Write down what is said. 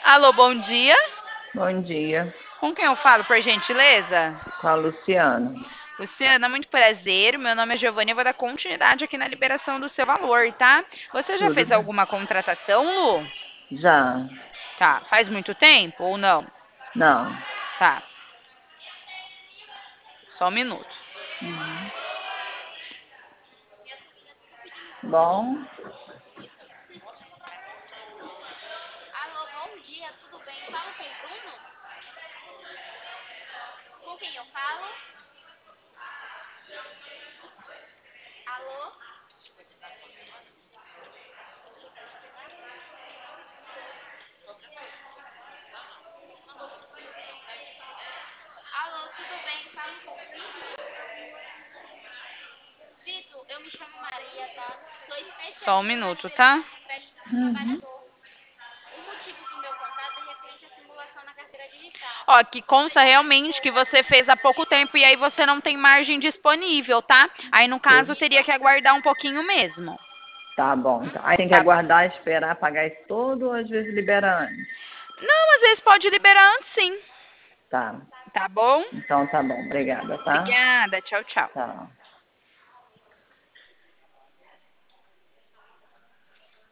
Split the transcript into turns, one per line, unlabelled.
Alô, bom dia.
Bom dia,
Com quem eu falo, por gentileza?
com a Luciana.
Luciana, muito prazer. Meu nome é Giovanni. Eu vou dar continuidade aqui na liberação do seu valor, tá? Você já
Tudo
fez
bem?
alguma contratação, Lu?
Já.
Tá. Faz muito tempo ou não?
Não.
Tá. Só um minuto.
Uhum. Bom,
Alô, bom dia, tudo bem? Falo com o Bruno? Com quem eu falo? Alô? Alô, tudo bem? Falo com o Vitor? Vitor, eu me chamo Maria, tá? Sou especialista. Só um minuto, tá? Crédito do
uhum.
trabalhador. O motivo do meu contato é referente à simulação na carteira digital. Ó, que consta realmente que você fez há pouco tempo e aí você não tem margem disponível, tá? Aí no caso teria que aguardar um pouquinho mesmo.
Tá bom. Então. Aí tem que
Tá bom.
aguardar, esperar pagar isso tudo ou às vezes libera antes?
Não, às vezes pode liberar antes sim.
Tá.
Tá bom?
Então tá bom. Obrigada, tá?
Obrigada. Tchau, tchau.
Tá.